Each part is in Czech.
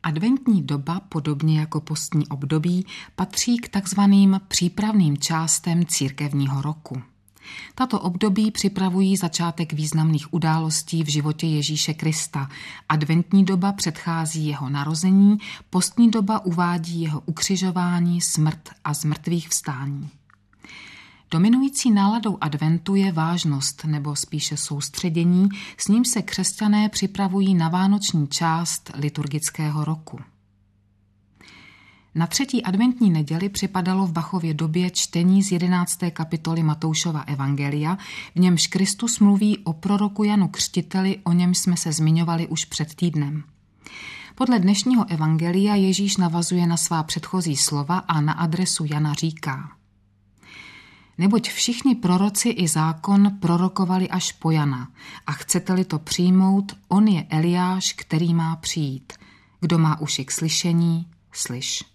Adventní doba, podobně jako postní období, patří k takzvaným přípravným částem církevního roku. Tato období připravují začátek významných událostí v životě Ježíše Krista. Adventní doba předchází jeho narození, postní doba uvádí jeho ukřižování, smrt a zmrtvých vstání. Dominující náladou adventu je vážnost, nebo spíše soustředění, s ním se křesťané připravují na vánoční část liturgického roku. Na 3. adventní neděli připadalo v Bachově době čtení z 11. kapitoly Matoušova evangelia, v němž Kristus mluví o proroku Janu Křtiteli, o němž jsme se zmiňovali už před týdnem. Podle dnešního evangelia Ježíš navazuje na svá předchozí slova a na adresu Jana říká: Neboť všichni proroci i zákon prorokovali až po Jana, a chcete-li to přijmout, on je Eliáš, který má přijít. Kdo má uši k slyšení, slyš.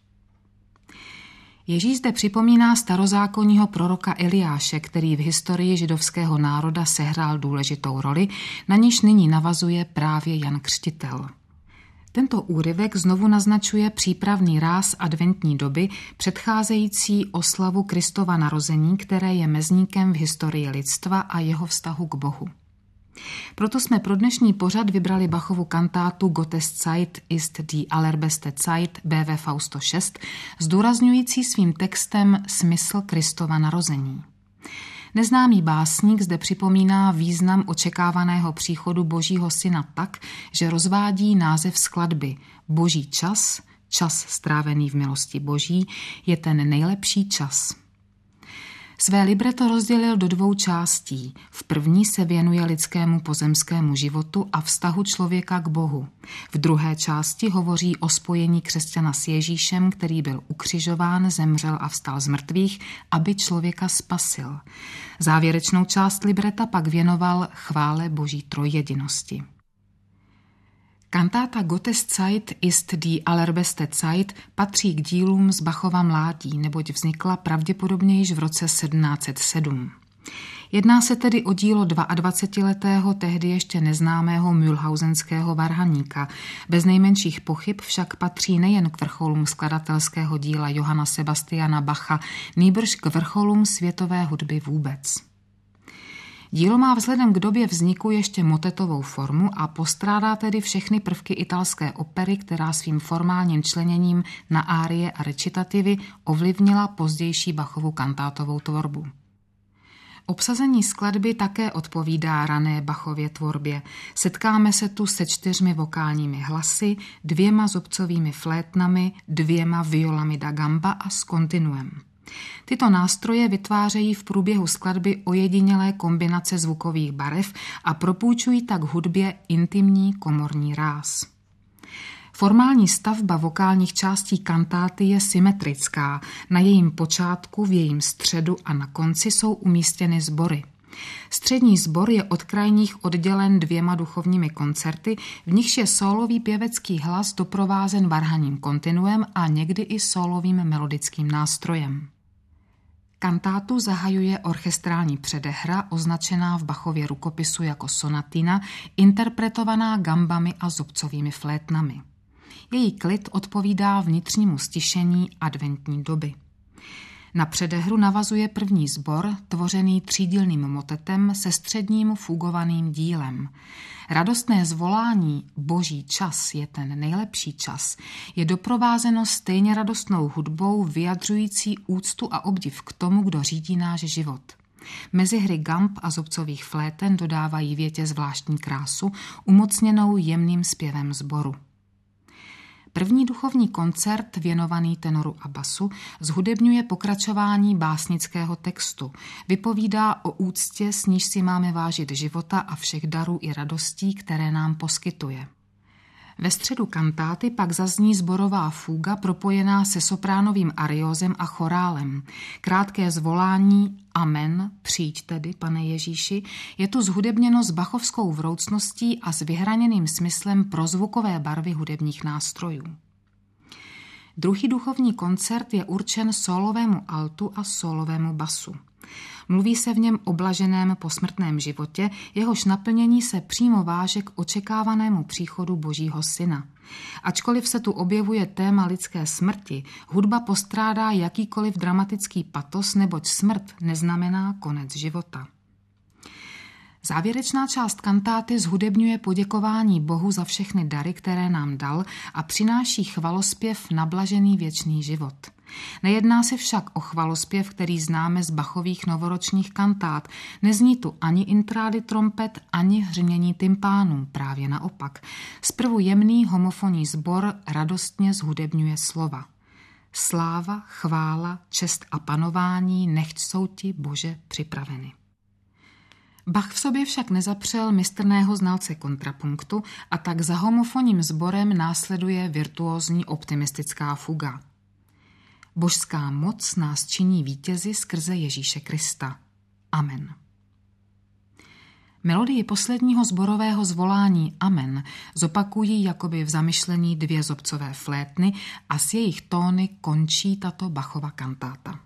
Ježíš zde připomíná starozákonního proroka Eliáše, který v historii židovského národa sehrál důležitou roli, na níž nyní navazuje právě Jan Křtitel. Tento úryvek znovu naznačuje přípravný ráz adventní doby, předcházející oslavu Kristova narození, které je mezníkem v historii lidstva a jeho vztahu k Bohu. Proto jsme pro dnešní pořad vybrali Bachovu kantátu Gottes Zeit ist die allerbeste Zeit BW Fausto 6, zdůrazňující svým textem smysl Kristova narození. Neznámý básník zde připomíná význam očekávaného příchodu Božího syna tak, že rozvádí název skladby Boží čas, čas strávený v milosti Boží, je ten nejlepší čas. Své libreto rozdělil do 2 částí. V první se věnuje lidskému pozemskému životu a vztahu člověka k Bohu. V druhé části hovoří o spojení křesťana s Ježíšem, který byl ukřižován, zemřel a vstal z mrtvých, aby člověka spasil. Závěrečnou část libreta pak věnoval chvále Boží trojjedinosti. Kantáta Gottes Zeit ist die allerbeste Zeit patří k dílům z Bachova mládí, neboť vznikla pravděpodobně již v roce 1707. Jedná se tedy o dílo 22letého, tehdy ještě neznámého mülhausenského varhaníka. Bez nejmenších pochyb však patří nejen k vrcholům skladatelského díla Johanna Sebastiana Bacha, nýbrž k vrcholům světové hudby vůbec. Dílo má vzhledem k době vzniku ještě motetovou formu a postrádá tedy všechny prvky italské opery, která svým formálním členěním na árie a recitativy ovlivnila pozdější Bachovu kantátovou tvorbu. Obsazení skladby také odpovídá rané Bachově tvorbě. Setkáme se tu se 4 vokálními hlasy, 2 zobcovými flétnami, 2 violami da gamba a s kontinuem. Tyto nástroje vytvářejí v průběhu skladby ojedinělé kombinace zvukových barev a propůjčují tak hudbě intimní komorní ráz. Formální stavba vokálních částí kantáty je symetrická. Na jejím počátku, v jejím středu a na konci jsou umístěny sbory. Střední sbor je od krajních oddělen 2 duchovními koncerty, v nichž je sólový pěvecký hlas doprovázen varhaním kontinuem a někdy i sólovým melodickým nástrojem. Kantátu zahajuje orchestrální předehra, označená v Bachově rukopisu jako sonatina, interpretovaná gambami a zobcovými flétnami. Její klid odpovídá vnitřnímu stišení adventní doby. Na předehru navazuje první sbor, tvořený 3dílným motetem se středním fugovaným dílem. Radostné zvolání Boží čas je ten nejlepší čas je doprovázeno stejně radostnou hudbou vyjadřující úctu a obdiv k tomu, kdo řídí náš život. Mezihry gamb a zobcových fléten dodávají větě zvláštní krásu, umocněnou jemným zpěvem sboru. První duchovní koncert, věnovaný tenoru a basu, zhudebňuje pokračování básnického textu. Vypovídá o úctě, s níž si máme vážit života a všech darů i radostí, které nám poskytuje. Ve středu kantáty pak zazní sborová fúga propojená se sopránovým ariózem a chorálem. Krátké zvolání Amen, přijď tedy, Pane Ježíši, je tu zhudebněno s bachovskou vroucností a s vyhraněným smyslem pro zvukové barvy hudebních nástrojů. Druhý duchovní koncert je určen sólovému altu a sólovému basu. Mluví se v něm o blaženém posmrtném životě, jehož naplnění se přímo váže k očekávanému příchodu Božího Syna. Ačkoliv se tu objevuje téma lidské smrti, hudba postrádá jakýkoliv dramatický patos, neboť smrt neznamená konec života. Závěrečná část kantáty zhudebňuje poděkování Bohu za všechny dary, které nám dal, a přináší chvalospěv na blažený věčný život. Nejedná se však o chvalospěv, který známe z Bachových novoročních kantát. Nezní tu ani intrády trompet, ani hřmění tympánů, právě naopak. Zprvu jemný homofonní sbor radostně zhudebňuje slova. Sláva, chvála, čest a panování nechť jsou ti, Bože, připraveny. Bach v sobě však nezapřel mistrného znalce kontrapunktu a tak za homofonním sborem následuje virtuózní optimistická fuga. Božská moc nás činí vítězi skrze Ježíše Krista. Amen. Melodii posledního sborového zvolání Amen zopakují jakoby v zamyšlení dvě zobcové flétny a s jejich tóny končí tato Bachova kantáta.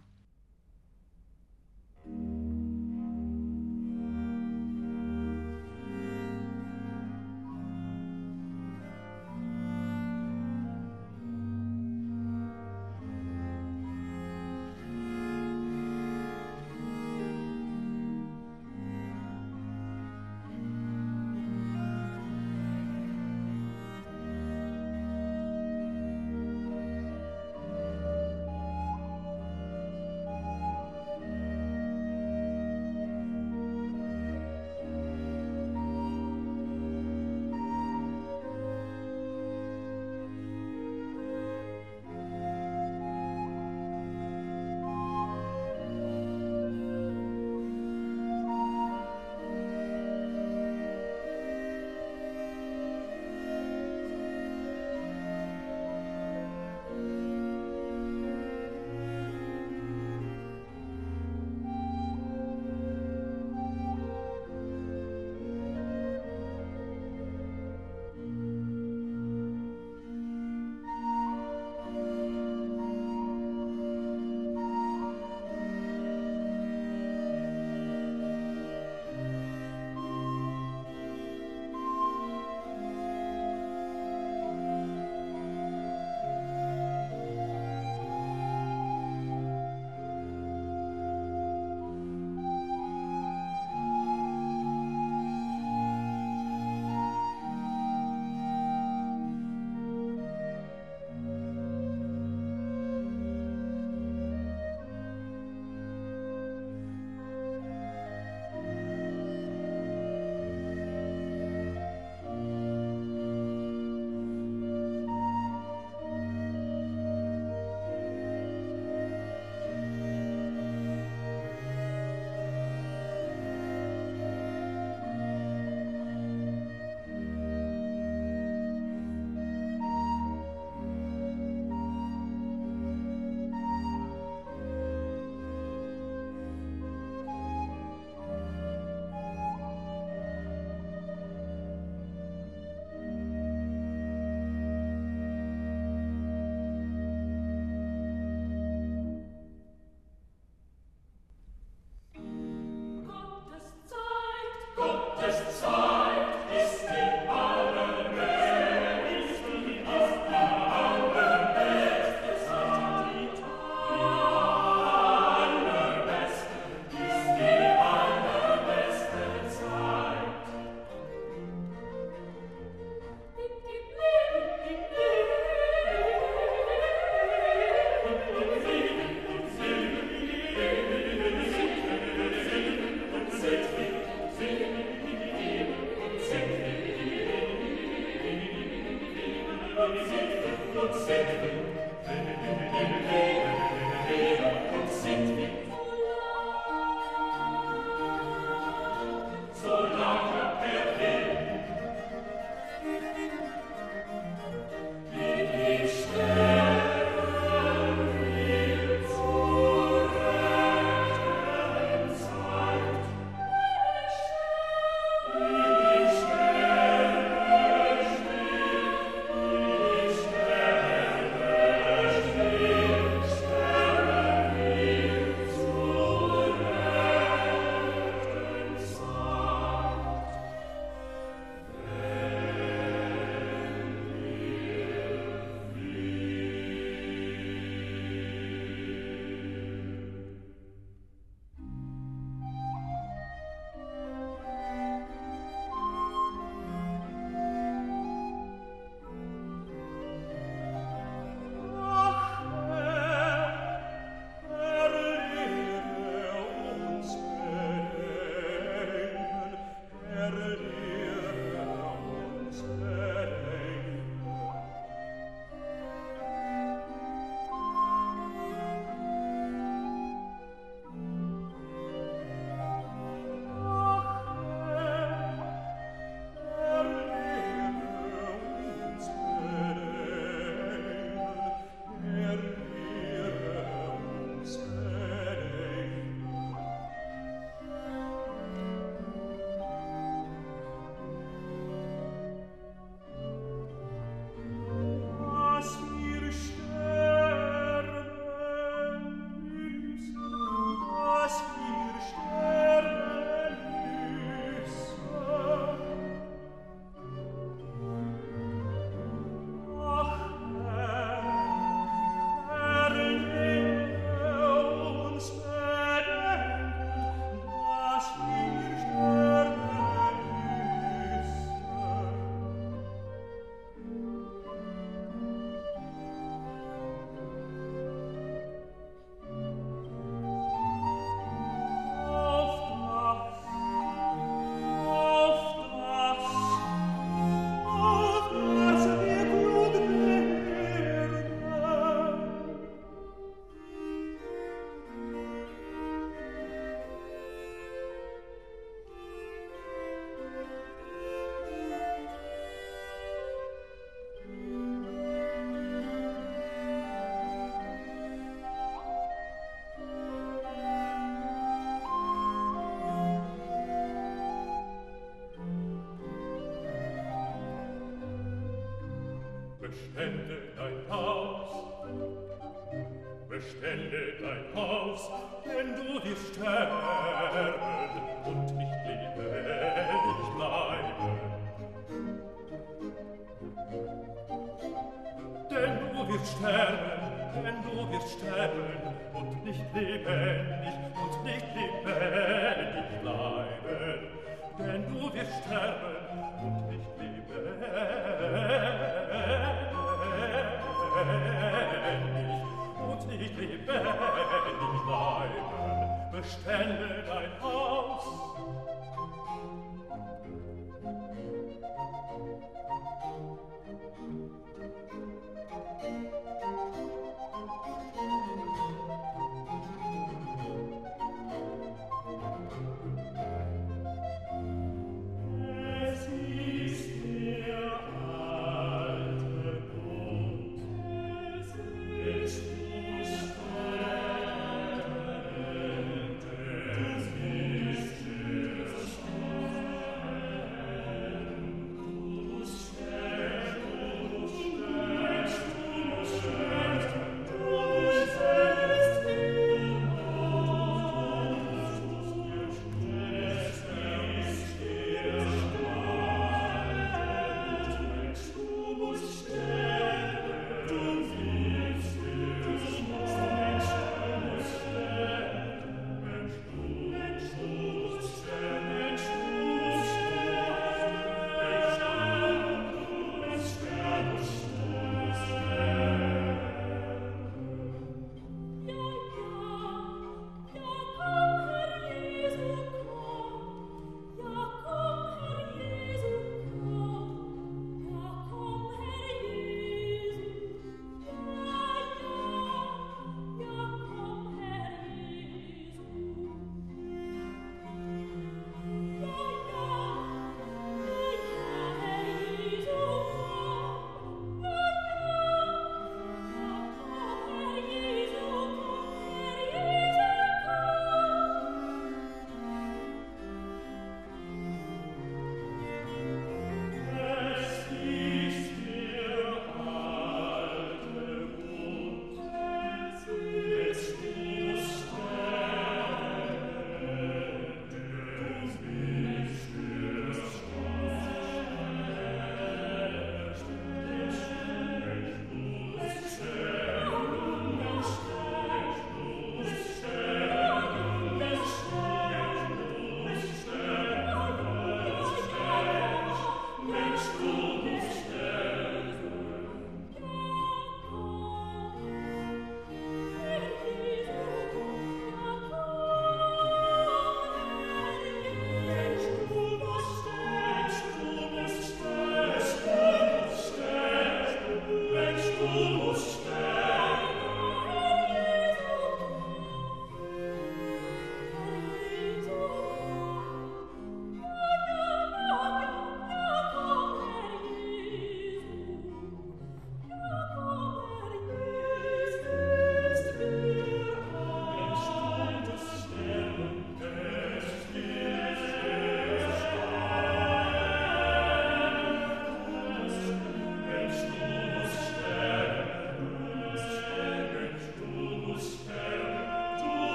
bestelle dein Haus, denn du wirst sterben und nicht lebendig bleiben. Denn du wirst sterben und nicht lebendig bleiben. Denn du wirst sterben und nicht lebendig bleiben. Bestelle dein Haus.